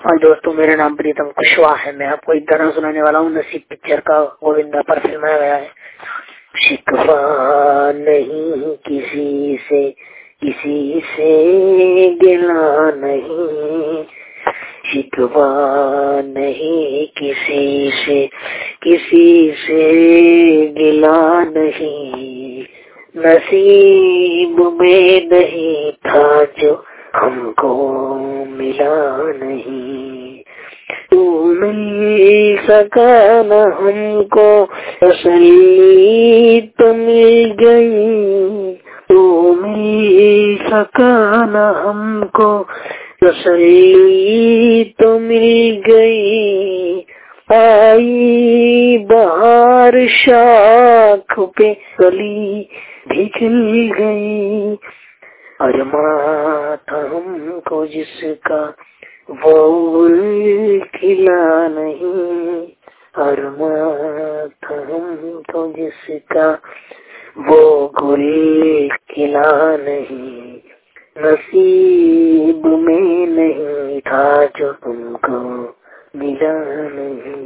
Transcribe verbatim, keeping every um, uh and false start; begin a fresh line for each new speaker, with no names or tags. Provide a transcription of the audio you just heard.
और दोस्तों, मेरा नाम प्रीतम कुशवाहा है। मैं आपको एक गाना सुनाने वाला हूँ। नसीब पिक्चर का गोविंदा पर फिल्माया गया है। शिकवा नहीं किसी से, किसी से गिला नहीं, शिकवा नहीं किसी से, किसी से गिला नहीं। नसीब में नहीं था जो हमको मिला नहीं। तू मिल सका न हमको, तसल्ली तो मिल गई। तू मिल सका न हमको, तसल्ली तो मिल गई। आई बहार शाख पे कली भी खिल गई। अरमा था हमको जिसका वो खिला नहीं। अरमा था हमको जिसका वो गुल खिला नहीं। नसीब में नहीं था जो तुमको मिला नहीं।